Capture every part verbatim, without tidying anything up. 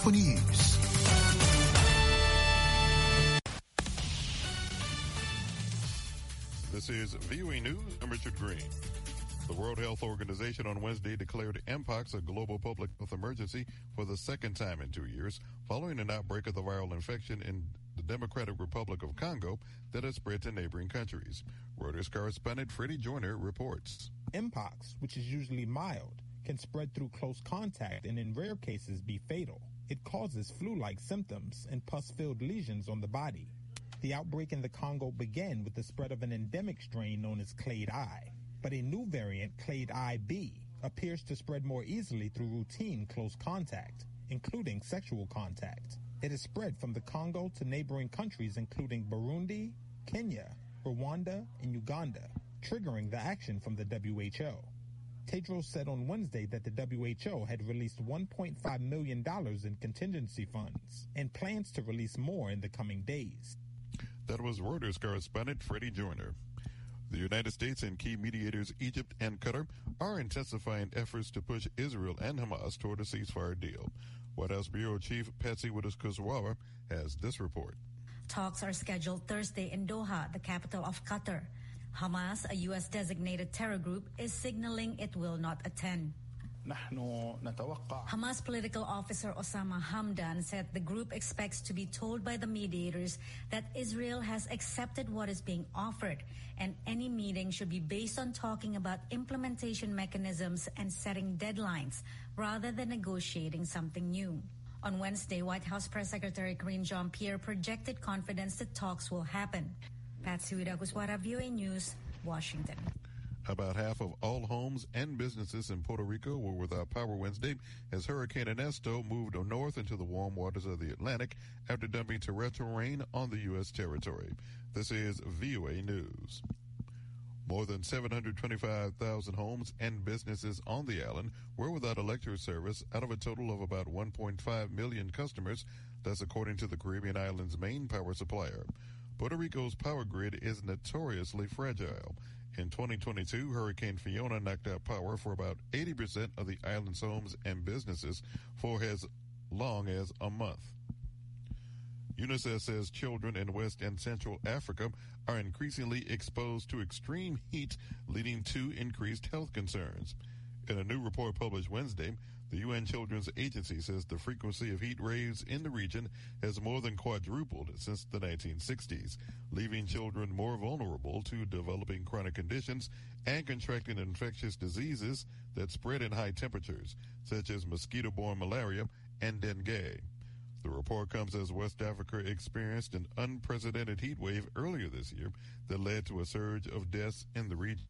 for news. This is V O A News. I'm Richard Green. The World Health Organization on Wednesday declared Mpox a global public health emergency for the second time in two years, following an outbreak of the viral infection in the Democratic Republic of Congo that has spread to neighboring countries. Reuters correspondent Freddie Joyner reports. Mpox, which is usually mild, can spread through close contact and in rare cases be fatal. It causes flu-like symptoms and pus-filled lesions on the body. The outbreak in the Congo began with the spread of an endemic strain known as Clade I. But a new variant, Clade I B, appears to spread more easily through routine close contact, including sexual contact. It has spread from the Congo to neighboring countries including Burundi, Kenya, Rwanda, and Uganda, triggering the action from the W H O. Tedros said on Wednesday that the W H O had released one point five million dollars in contingency funds and plans to release more in the coming days. That was Reuters correspondent Freddie Joyner. The United States and key mediators Egypt and Qatar are intensifying efforts to push Israel and Hamas toward a ceasefire deal. White House Bureau Chief Patsy Widakuswara has this report. Talks are scheduled Thursday in Doha, the capital of Qatar. Hamas, a U S designated terror group, is signaling it will not attend. Hamas political officer Osama Hamdan said the group expects to be told by the mediators that Israel has accepted what is being offered, and any meeting should be based on talking about implementation mechanisms and setting deadlines, rather than negotiating something new. On Wednesday, White House Press Secretary Karine Jean-Pierre projected confidence that talks will happen. Patsy Widakuswara, V O A News, Washington. About half of all homes and businesses in Puerto Rico were without power Wednesday as Hurricane Ernesto moved north into the warm waters of the Atlantic after dumping torrential rain on the U S territory. This is V O A News. More than seven hundred twenty-five thousand homes and businesses on the island were without electric service out of a total of about one point five million customers. That's according to the Caribbean island's main power supplier. Puerto Rico's power grid is notoriously fragile. In twenty twenty-two, Hurricane Fiona knocked out power for about eighty percent of the island's homes and businesses for as long as a month. UNICEF says children in West and Central Africa are increasingly exposed to extreme heat, leading to increased health concerns. In a new report published Wednesday, the U N Children's Agency says the frequency of heat waves in the region has more than quadrupled since the nineteen sixties, leaving children more vulnerable to developing chronic conditions and contracting infectious diseases that spread in high temperatures, such as mosquito-borne malaria and dengue. The report comes as West Africa experienced an unprecedented heat wave earlier this year that led to a surge of deaths in the region.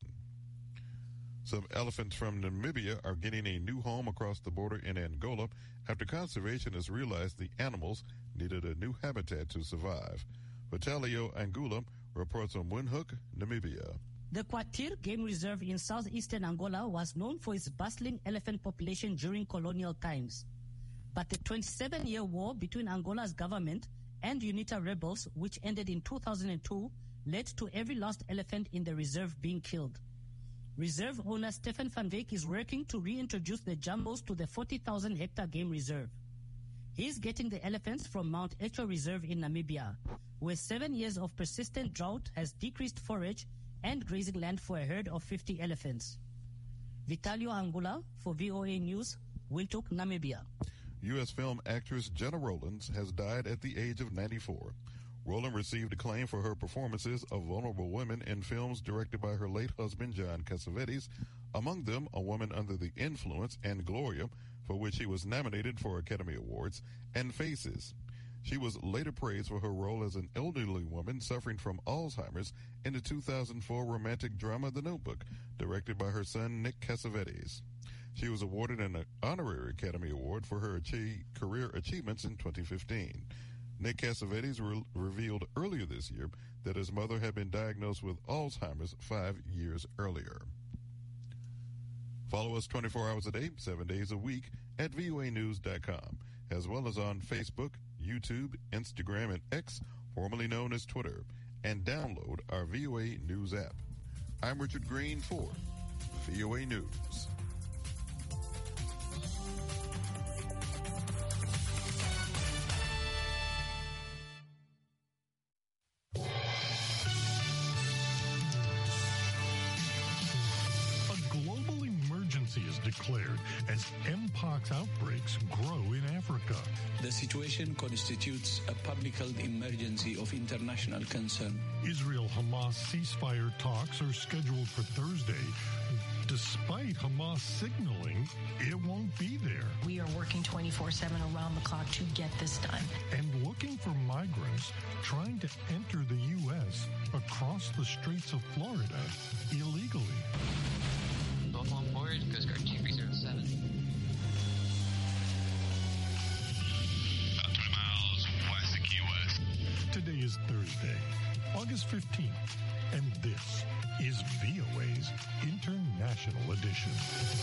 Some elephants from Namibia are getting a new home across the border in Angola after conservationists realized the animals needed a new habitat to survive. Vitalio Angula reports on Windhoek, Namibia. The Kwatir Game Reserve in southeastern Angola was known for its bustling elephant population during colonial times. But the twenty-seven-year war between Angola's government and UNITA rebels, which ended in two thousand two, led to every lost elephant in the reserve being killed. Reserve owner Stefan van Wyk is working to reintroduce the jumbos to the forty thousand hectare game reserve. He's getting the elephants from Mount Echo Reserve in Namibia, where seven years of persistent drought has decreased forage and grazing land for a herd of fifty elephants. Vitalio Angula for V O A News, Windhoek, Namibia. U S film actress Jenna Rollins has died at the age of ninety-four. Rowland received acclaim for her performances of vulnerable women in films directed by her late husband, John Cassavetes, among them A Woman Under the Influence and Gloria, for which she was nominated for Academy Awards, and Faces. She was later praised for her role as an elderly woman suffering from Alzheimer's in the two thousand four romantic drama The Notebook, directed by her son, Nick Cassavetes. She was awarded an honorary Academy Award for her achieve, career achievements in twenty fifteen. Nick Cassavetes re- revealed earlier this year that his mother had been diagnosed with Alzheimer's five years earlier. Follow us twenty-four hours a day, seven days a week at V O A news dot com, as well as on Facebook, YouTube, Instagram, and X, formerly known as Twitter, and download our V O A News app. I'm Richard Green for V O A News. declared as Mpox outbreaks grow in Africa. The situation constitutes a public health emergency of international concern. Israel-Hamas ceasefire talks are scheduled for Thursday, despite Hamas signaling it won't be there. We are working twenty-four seven around the clock to get this done. And looking for migrants trying to enter the U S across the Straits of Florida illegally. Both on board, Coast Guard two three zero seven. About twenty miles west of Key West. Today is Thursday, August fifteenth, and this is V O A's International Edition.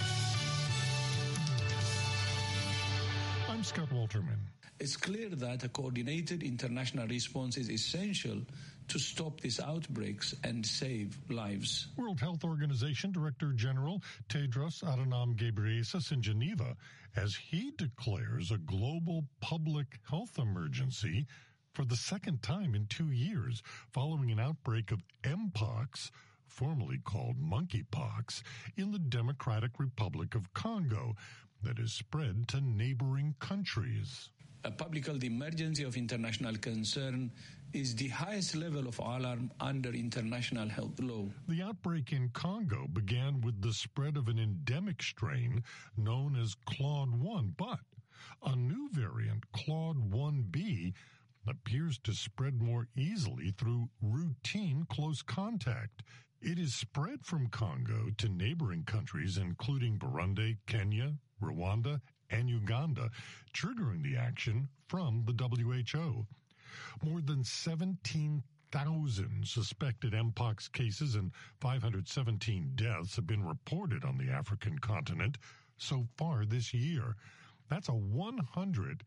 I'm Scott Walterman. It's clear that a coordinated international response is essential to stop these outbreaks and save lives. World Health Organization Director General Tedros Adhanom Ghebreyesus in Geneva as he declares a global public health emergency for the second time in two years following an outbreak of Mpox, formerly called monkeypox, in the Democratic Republic of Congo that has spread to neighboring countries. A public health emergency of international concern is the highest level of alarm under international health law. The outbreak in Congo began with the spread of an endemic strain known as Clade one, but a new variant, Clade one B, appears to spread more easily through routine close contact. It is spread from Congo to neighboring countries, including Burundi, Kenya, Rwanda, and Uganda, triggering the action from the W H O. More than seventeen thousand suspected Mpox cases and five hundred seventeen deaths have been reported on the African continent so far this year. That's a one hundred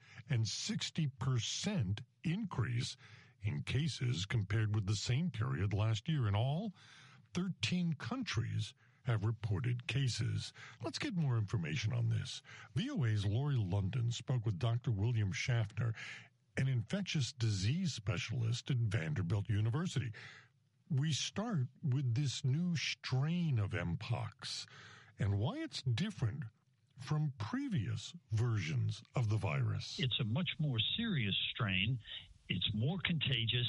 sixty percent increase in cases compared with the same period last year. In all, thirteen countries have reported cases. Let's get more information on this. V O A's Lori London spoke with Doctor William Schaffner, an infectious disease specialist at Vanderbilt University. We start with this new strain of Mpox and why it's different from previous versions of the virus. It's a much more serious strain. It's more contagious,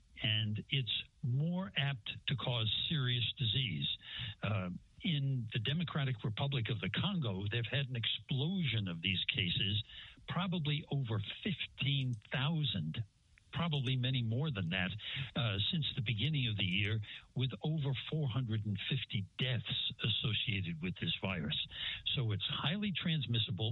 and it's more apt to cause serious disease. Uh, in the Democratic Republic of the Congo, they've had an explosion of these cases, probably over fifteen thousand, probably many more than that, uh, since the beginning of the year, with over four hundred fifty deaths associated with this virus. So it's highly transmissible.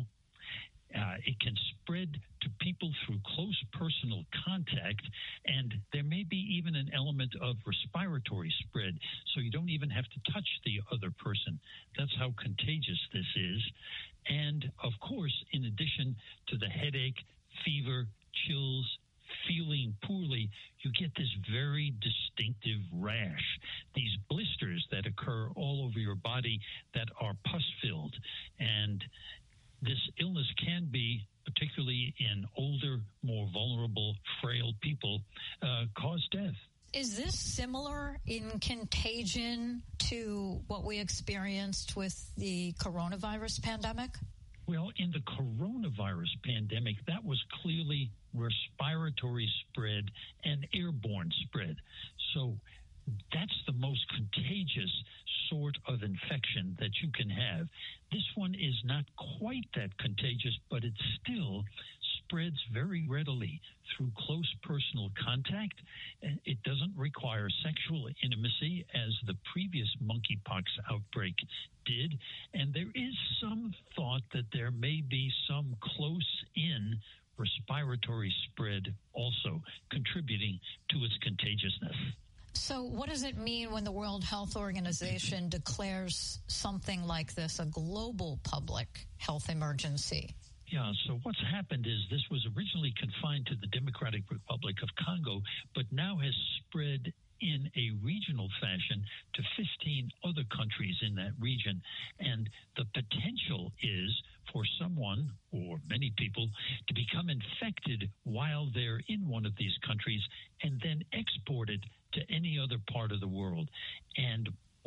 Uh, it can spread to people through close personal contact, and there may be even an element of respiratory spread, so you don't even have to touch the other person. That's how contagious this is. And, of course, in addition to the headache, fever, chills, feeling poorly, you get this very distinctive rash, these blisters that occur all over your body that are pus-filled. And this illness can be, particularly in older, more vulnerable, frail people, uh, cause death. Is this similar in contagion to what we experienced with the coronavirus pandemic? Well, in the coronavirus pandemic, that was clearly respiratory spread and airborne spread. So that's the most contagious sort of infection that you can have. This one is not quite that contagious, but it still spreads very readily through close personal contact. It doesn't require sexual intimacy as the previous monkeypox outbreak did. And there is some thought that there may be some close-in respiratory spread also contributing to its contagiousness. So what does it mean when the World Health Organization declares something like this a global public health emergency? Yeah, so what's happened is this was originally confined to the Democratic Republic of Congo, but now has spread in a regional fashion to fifteen other countries in that region. And the potential is for someone or many people to become infected while they're in one of these countries and then exported to any other part of the world. And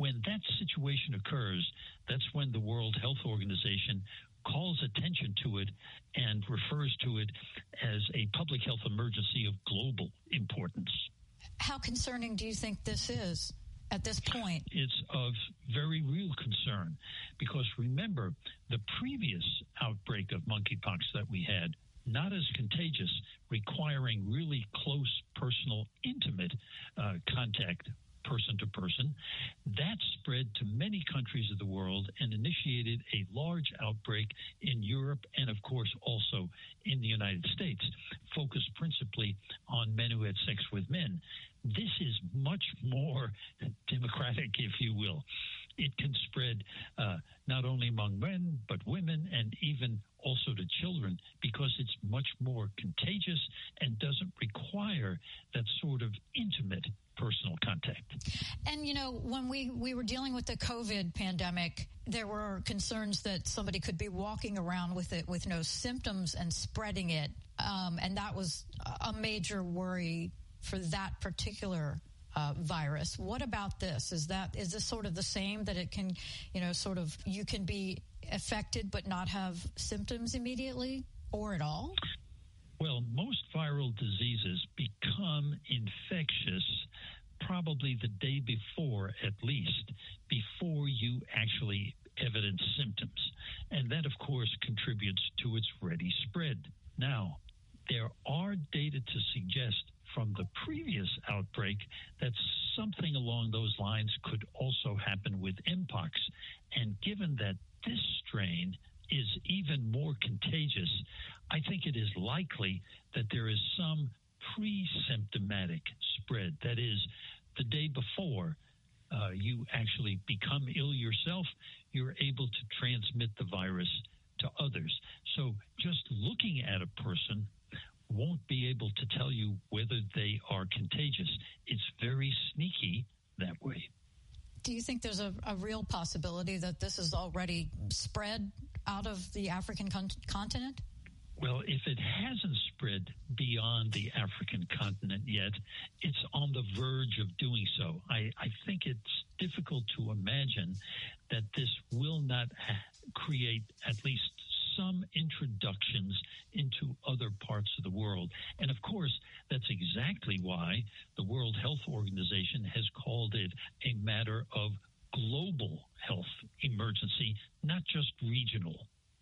when that situation occurs, that's when the World Health Organization calls attention to it and refers to it as a public health emergency of global importance. How concerning do you think this is at this point? It's of very real concern because remember, the previous outbreak of monkeypox that we had, not as contagious, requiring really close, personal, intimate uh, contact person to person, that spread to many countries of the world and initiated a large outbreak in Europe and, of course, also in the United States, focused principally on men who had sex with men. This is much more democratic, if you will. It can spread uh, not only among men, but women and even also to children because it's much more contagious and doesn't require that sort of intimate personal contact. And, you know, when we, we were dealing with the COVID pandemic, there were concerns that somebody could be walking around with it with no symptoms and spreading it. Um, and that was a major worry for that particular uh, virus. What about this? Is that is this sort of the same, that it can, you know, sort of you can be affected but not have symptoms immediately or at all? Well, most viral diseases become infectious probably the day before, at least, before you actually evidence symptoms. And that, of course, contributes to its ready spread. Now, there are data to suggest from the previous outbreak that something along those lines could also happen with Mpox. And given that this strain is even more contagious, I think it is likely that there is some pre-symptomatic spread. That is, the day before uh, you actually become ill yourself, you're able to transmit the virus to others. So just looking at a person won't be able to tell you whether they are contagious. It's very sneaky that way. Do you think there's a, a real possibility that this is already spread out of the African con- continent? Well, if it hasn't spread beyond the African continent yet, it's on the verge of doing so. I, I think it's difficult to imagine that this will not ha- create at least some introductions into other parts of the world. And of course, that's exactly why the World Health Organization has called it a matter of global health emergency, not just regional.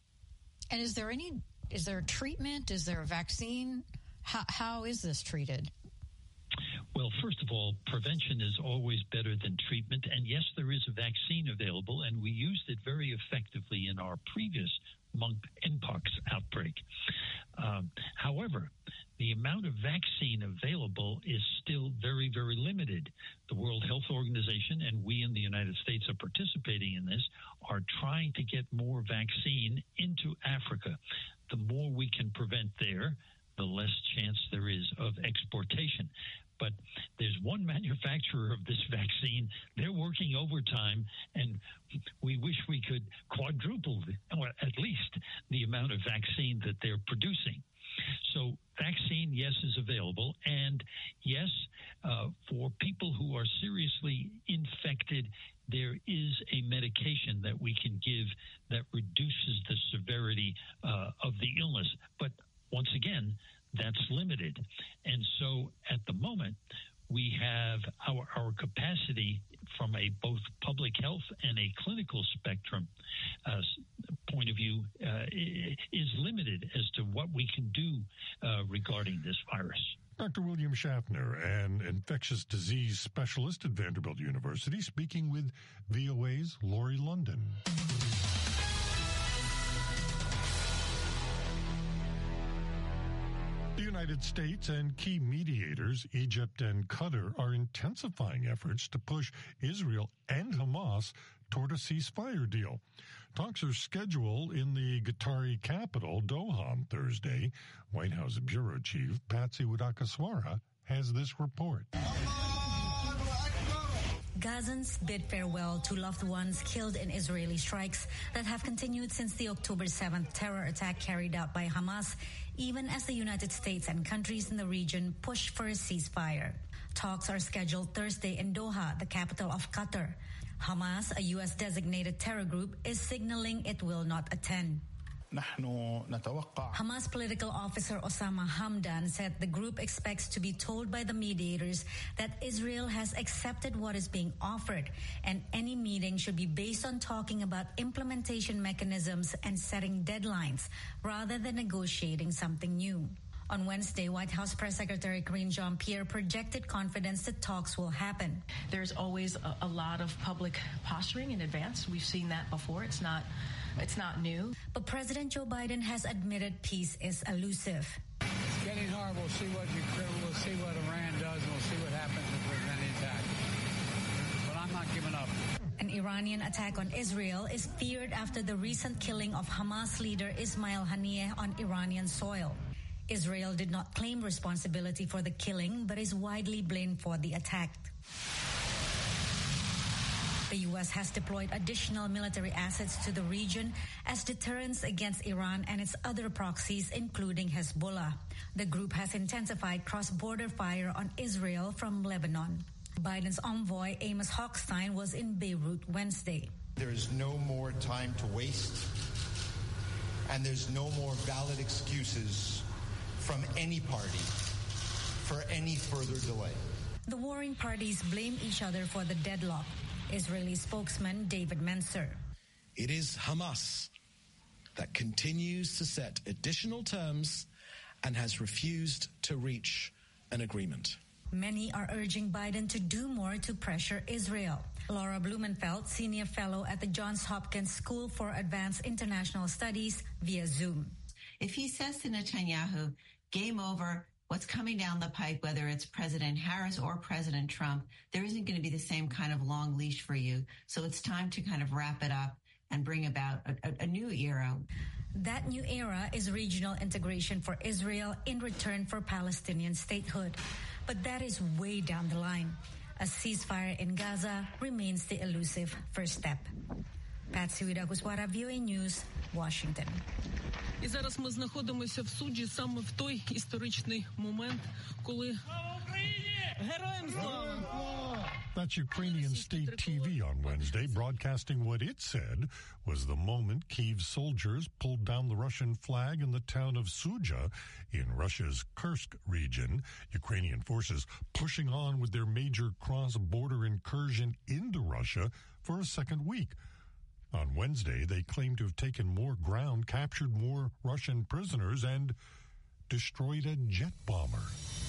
And is there any, is there a treatment? Is there a vaccine? How, how is this treated? Well, first of all, prevention is always better than treatment. And yes, there is a vaccine available, and we used it very effectively in our previous Mpox outbreak. Um, however, the amount of vaccine available is still very, very limited. The World Health Organization, and we in the United States are participating in this, are trying to get more vaccine into Africa. The more we can prevent there, the less chance there is of exportation. But there's one manufacturer of this vaccine. They're working overtime, and we wish we could quadruple, or at least the amount of vaccine that they're producing. So vaccine, yes, is available. And yes, uh, for people who are seriously infected, there is a medication that we can give that reduces the severity uh, of the illness. But once again, that's limited. And so at the moment, we have our, our capacity from a both public health and a clinical spectrum uh, point of view uh, is limited as to what we can do uh, regarding this virus. Doctor William Schaffner, an infectious disease specialist at Vanderbilt University, speaking with V O A's Lori London. The United States and key mediators, Egypt and Qatar, are intensifying efforts to push Israel and Hamas toward a ceasefire deal. Talks are scheduled in the Qatari capital, Doha, on Thursday. White House Bureau Chief Patsy Widakuswara has this report. Gazans bid farewell to loved ones killed in Israeli strikes that have continued since the October seventh terror attack carried out by Hamas, even as the United States and countries in the region push for a ceasefire. Talks are scheduled Thursday in Doha, the capital of Qatar. Hamas, a U S-designated terror group, is signaling it will not attend. Hamas political officer Osama Hamdan said the group expects to be told by the mediators that Israel has accepted what is being offered, and any meeting should be based on talking about implementation mechanisms and setting deadlines rather than negotiating something new. On Wednesday, White House Press Secretary Karine Jean-Pierre projected confidence that talks will happen. There's always a, a lot of public posturing in advance. We've seen that before. It's not, it's not new. But President Joe Biden has admitted peace is elusive. It's getting hard. We'll see what Ukraine, we'll see what Iran does, and we'll see what happens if there's any attack. But I'm not giving up. An Iranian attack on Israel is feared after the recent killing of Hamas leader Ismail Haniyeh on Iranian soil. Israel did not claim responsibility for the killing, but is widely blamed for the attack. The U S has deployed additional military assets to the region as deterrence against Iran and its other proxies, including Hezbollah. The group has intensified cross-border fire on Israel from Lebanon. Biden's envoy, Amos Hochstein, was in Beirut Wednesday. There is no more time to waste, and there's no more valid excuses from any party for any further delay. The warring parties blame each other for the deadlock. Israeli spokesman David Mencer. It is Hamas that continues to set additional terms and has refused to reach an agreement. Many are urging Biden to do more to pressure Israel. Laura Blumenfeld, senior fellow at the Johns Hopkins School for Advanced International Studies, via Zoom. If he says to Netanyahu, game over, what's coming down the pipe, whether it's President Harris or President Trump, there isn't going to be the same kind of long leash for you. So it's time to kind of wrap it up and bring about a, a, a new era. That new era is regional integration for Israel in return for Palestinian statehood. But that is way down the line. A ceasefire in Gaza remains the elusive first step. Patsy Widakuswara, V O A News, Washington. І зараз ми знаходимося в суді саме в той історичний момент, коли героям слава! That's Ukrainian state T V on Wednesday, broadcasting what it said was the moment Kyiv soldiers pulled down the Russian flag in the town of Sudzha in Russia's Kursk region. Ukrainian forces pushing on with their major cross-border incursion into Russia for a second week. On Wednesday, they claimed to have taken more ground, captured more Russian prisoners, and destroyed a jet bomber.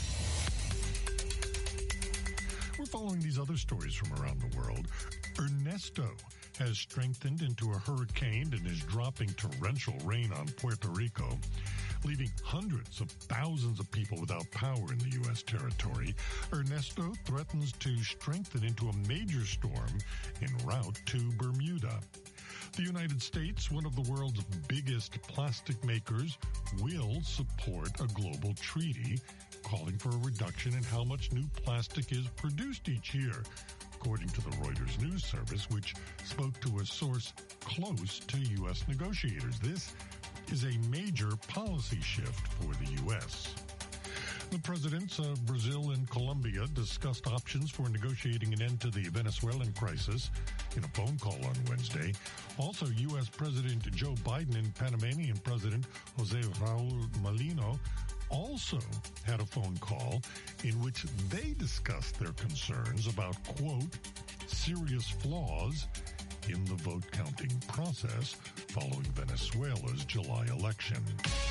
We're following these other stories from around the world. Ernesto has strengthened into a hurricane and is dropping torrential rain on Puerto Rico, leaving hundreds of thousands of people without power in the U S territory. Ernesto threatens to strengthen into a major storm en route to Bermuda. The United States, one of the world's biggest plastic makers, will support a global treaty calling for a reduction in how much new plastic is produced each year, according to the Reuters news service, which spoke to a source close to U S negotiators. This is a major policy shift for the U S. The presidents of Brazil and Colombia discussed options for negotiating an end to the Venezuelan crisis in a phone call on Wednesday. Also, U S. President Joe Biden and Panamanian President Jose Raul Mulino also had a phone call in which they discussed their concerns about, quote, serious flaws in the vote counting process following Venezuela's July election.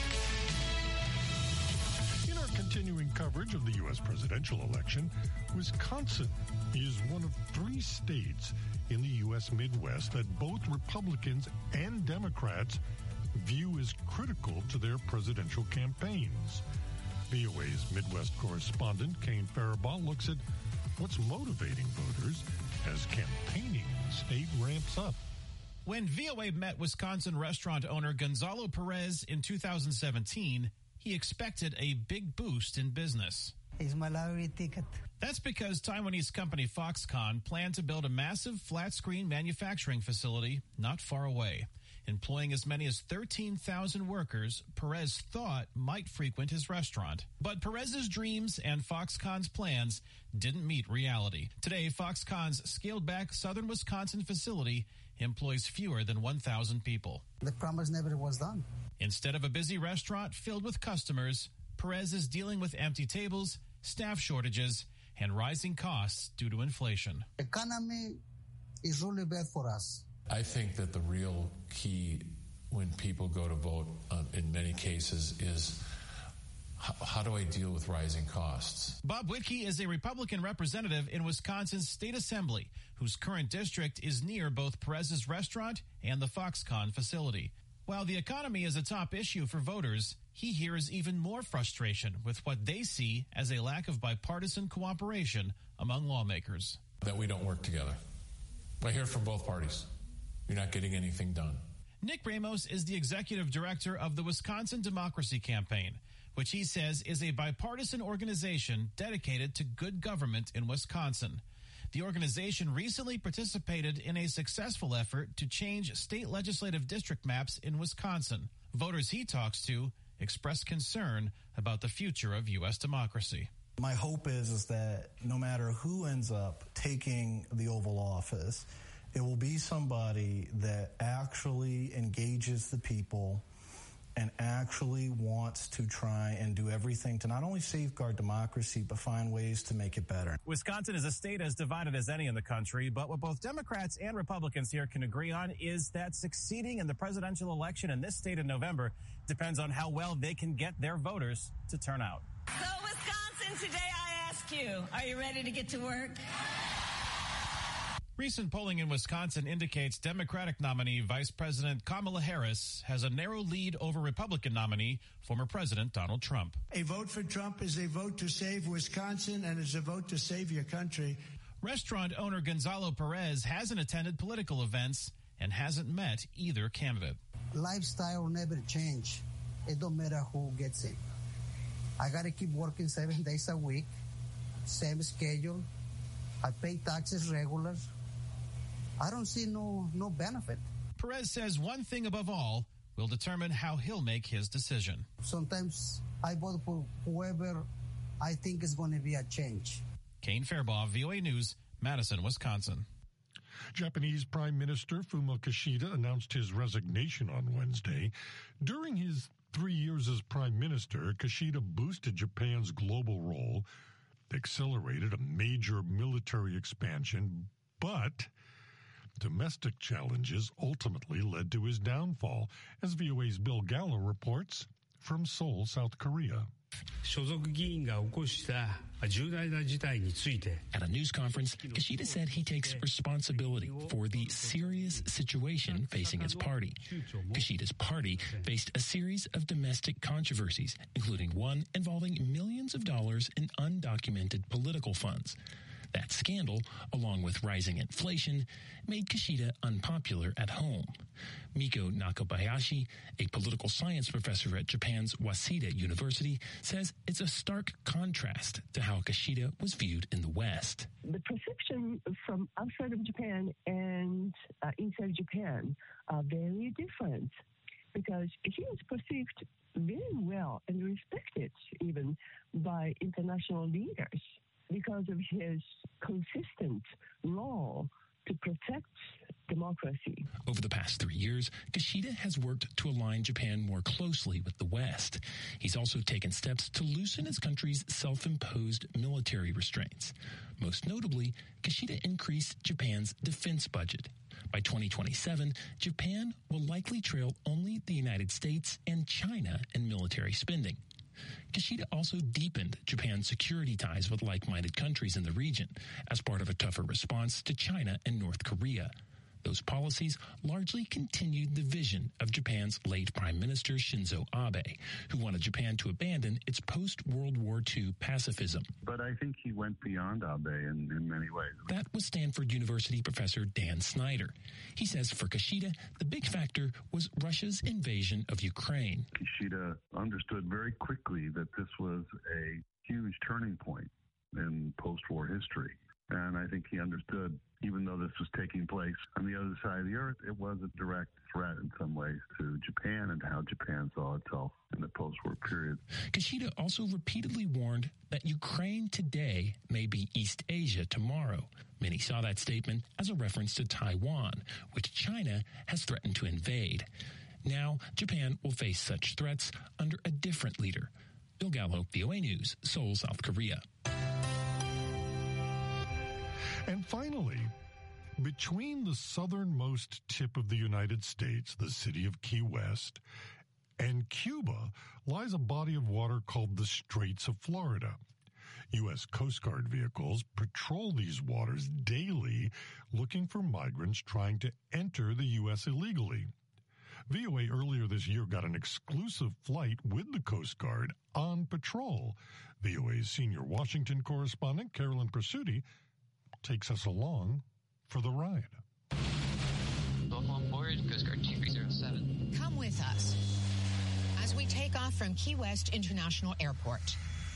In our continuing coverage of the U S presidential election, Wisconsin is one of three states in the U S Midwest that both Republicans and Democrats view as critical to their presidential campaigns. V O A's Midwest correspondent Kane Faribault looks at what's motivating voters as campaigning in the state ramps up. When V O A met Wisconsin restaurant owner Gonzalo Perez in two thousand seventeen, he expected a big boost in business. It's my lottery ticket. That's because Taiwanese company Foxconn planned to build a massive flat-screen manufacturing facility not far away. Employing as many as thirteen thousand workers, Perez thought might frequent his restaurant. But Perez's dreams and Foxconn's plans didn't meet reality. Today, Foxconn's scaled-back southern Wisconsin facility employs fewer than one thousand people. The promise never was done. Instead of a busy restaurant filled with customers, Perez is dealing with empty tables, staff shortages, and rising costs due to inflation. The economy is really bad for us. I think that the real key when people go to vote uh, in many cases is how, how do I deal with rising costs? Bob Whitkey is a Republican representative in Wisconsin's State Assembly, whose current district is near both Perez's restaurant and the Foxconn facility. While the economy is a top issue for voters, he hears even more frustration with what they see as a lack of bipartisan cooperation among lawmakers. That we don't work together. I hear from both parties. You're not getting anything done. Nick Ramos is the executive director of the Wisconsin Democracy Campaign, which he says is a bipartisan organization dedicated to good government in Wisconsin. The organization recently participated in a successful effort to change state legislative district maps in Wisconsin. Voters he talks to express concern about the future of U S democracy. My hope is, is that no matter who ends up taking the Oval Office, it will be somebody that actually engages the people and actually wants to try and do everything to not only safeguard democracy, but find ways to make it better. Wisconsin is a state as divided as any in the country, but what both Democrats and Republicans here can agree on is that succeeding in the presidential election in this state in November depends on how well they can get their voters to turn out. So, Wisconsin, today I ask you, are you ready to get to work? Recent polling in Wisconsin indicates Democratic nominee Vice President Kamala Harris has a narrow lead over Republican nominee, former President Donald Trump. A vote for Trump is a vote to save Wisconsin and is a vote to save your country. Restaurant owner Gonzalo Perez hasn't attended political events and hasn't met either candidate. Lifestyle never change. It don't matter who gets it. I got to keep working seven days a week, same schedule. I pay taxes regular. I don't see no no benefit. Perez says one thing above all will determine how he'll make his decision. Sometimes I vote for whoever I think is going to be a change. Kane Fairbaugh, V O A News, Madison, Wisconsin. Japanese Prime Minister Fumio Kishida announced his resignation on Wednesday. During his three years as Prime Minister, Kishida boosted Japan's global role, accelerated a major military expansion, but domestic challenges ultimately led to his downfall, as V O A's Bill Gallo reports from Seoul, South Korea. At a news conference, Kishida said he takes responsibility for the serious situation facing his party. Kishida's party faced a series of domestic controversies, including one involving millions of dollars in undocumented political funds. That scandal, along with rising inflation, made Kishida unpopular at home. Miko Nakabayashi, a political science professor at Japan's Waseda University, says it's a stark contrast to how Kishida was viewed in the West. The perception from outside of Japan and uh, inside Japan are very different, because he was perceived very well and respected even by international leaders, because of his consistent role to protect democracy. Over the past three years, Kishida has worked to align Japan more closely with the West. He's also taken steps to loosen his country's self-imposed military restraints. Most notably, Kishida increased Japan's defense budget. By twenty twenty-seven, Japan will likely trail only the United States and China in military spending. Kishida also deepened Japan's security ties with like-minded countries in the region as part of a tougher response to China and North Korea. Those policies largely continued the vision of Japan's late Prime Minister Shinzo Abe, who wanted Japan to abandon its post-World War Two pacifism. But I think he went beyond Abe in, in many ways. That was Stanford University professor Dan Snyder. He says for Kishida, the big factor was Russia's invasion of Ukraine. Kishida understood very quickly that this was a huge turning point in post-war history. And I think he understood even though this was taking place on the other side of the earth, it was a direct threat in some ways to Japan and how Japan saw itself in the post-war period. Kishida also repeatedly warned that Ukraine today may be East Asia tomorrow. Many saw that statement as a reference to Taiwan, which China has threatened to invade. Now, Japan will face such threats under a different leader. Bill Gallo, V O A News, Seoul, South Korea. And finally, between the southernmost tip of the United States, the city of Key West, and Cuba lies a body of water called the Straits of Florida. U S Coast Guard vehicles patrol these waters daily, looking for migrants trying to enter the U S illegally. V O A earlier this year got an exclusive flight with the Coast Guard on patrol. V O A's senior Washington correspondent, Carolyn Pursuti, takes us along for the ride. Welcome on board, Coast Guard two three zero seven. Come with us as we take off from Key West International Airport.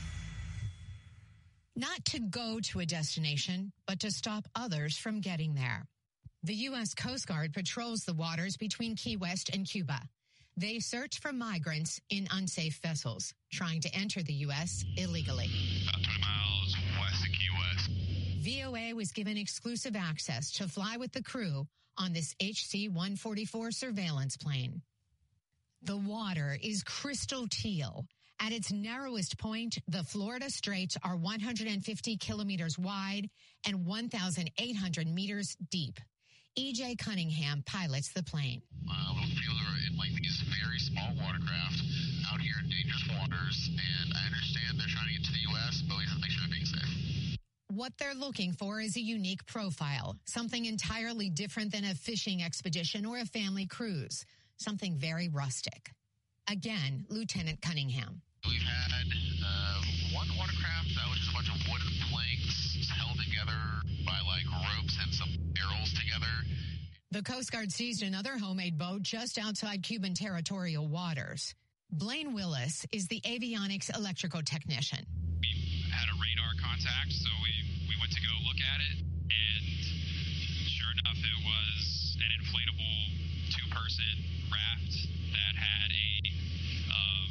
Not to go to a destination, but to stop others from getting there. The U S Coast Guard patrols the waters between Key West and Cuba. They search for migrants in unsafe vessels trying to enter the U S illegally. About twenty miles west of Key West. V O A was given exclusive access to fly with the crew on this H C one forty-four surveillance plane. The water is crystal teal. At its narrowest point, the Florida Straits are one hundred fifty kilometers wide and one thousand eight hundred meters deep. E J Cunningham pilots the plane. Uh, little fielder in like these very small watercraft out here in dangerous waters, and I understand they're trying to get to the U S, but we have to make sure they're being safe. What they're looking for is a unique profile, something entirely different than a fishing expedition or a family cruise, something very rustic. Again, Lieutenant Cunningham. We've had uh, one watercraft that was just a bunch of wooden planks held together by like ropes and some barrels together. The Coast Guard seized another homemade boat just outside Cuban territorial waters. Blaine Willis is the avionics electrical technician. We had a radar contact, so we, we went to go look at it, and sure enough, it was an inflatable two-person raft that had a um,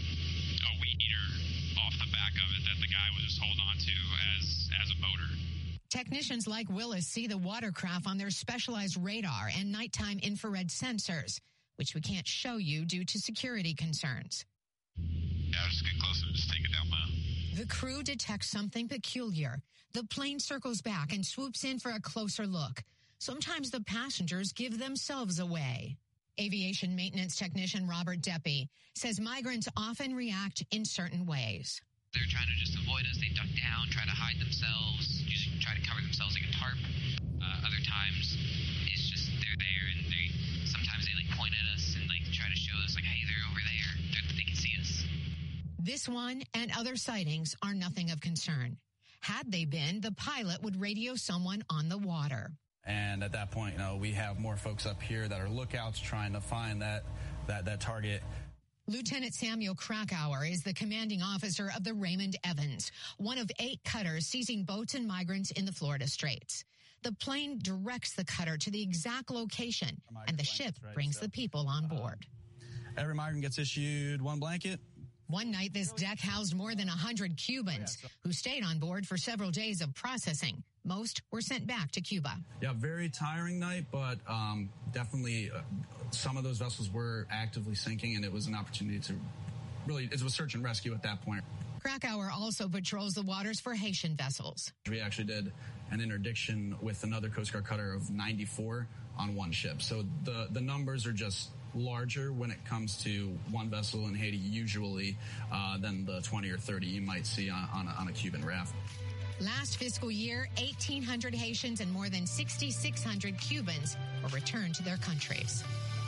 a weed eater off the back of it that the guy was just holding on to as, as a motor. Technicians like Willis see the watercraft on their specialized radar and nighttime infrared sensors, which we can't show you due to security concerns. Yeah, just get closer and just take it down low. The crew detects something peculiar. The plane circles back and swoops in for a closer look. Sometimes the passengers give themselves away. Aviation maintenance technician Robert Deppy says migrants often react in certain ways. They're trying to just avoid us. They duck down, try to hide themselves, usually try to cover themselves like a tarp. Uh, other times, it's just they're there, and they sometimes they like point at us and like try to show us like, hey, they're over there. They're, they can see us. This one and other sightings are nothing of concern. Had they been, the pilot would radio someone on the water. And at that point, you know, we have more folks up here that are lookouts trying to find that that that target. Lieutenant Samuel Krakauer is the commanding officer of the Raymond Evans, one of eight cutters seizing boats and migrants in the Florida Straits. The plane directs the cutter to the exact location, and the ship brings the people on board. Every migrant gets issued one blanket. One night, this deck housed more than one hundred Cubans who stayed on board for several days of processing. Most were sent back to Cuba. Yeah, very tiring night, but um, definitely uh, some of those vessels were actively sinking, and it was an opportunity to really, it was search and rescue at that point. Krakauer also patrols the waters for Haitian vessels. We actually did an interdiction with another Coast Guard cutter of ninety-four on one ship. So the, the numbers are just larger when it comes to one vessel in Haiti usually uh, than the twenty or thirty you might see on, on, a, on a Cuban raft. Last fiscal year, eighteen hundred Haitians and more than sixty-six hundred Cubans were returned to their countries.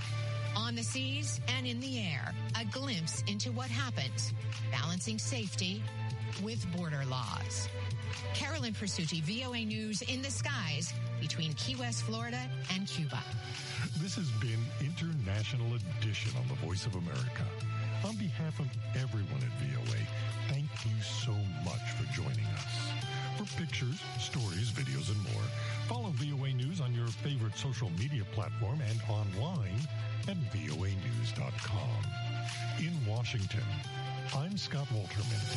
On the seas and in the air, a glimpse into what happens, balancing safety with border laws. Carolyn Pursuti, V O A News in the skies between Key West, Florida and Cuba. This has been International Edition on the Voice of America. On behalf of everyone at V O A, thank you so much for joining us. For pictures, stories, videos, and more, follow V O social media platform and online at V O A news dot com. In Washington, I'm Scott Wolterman.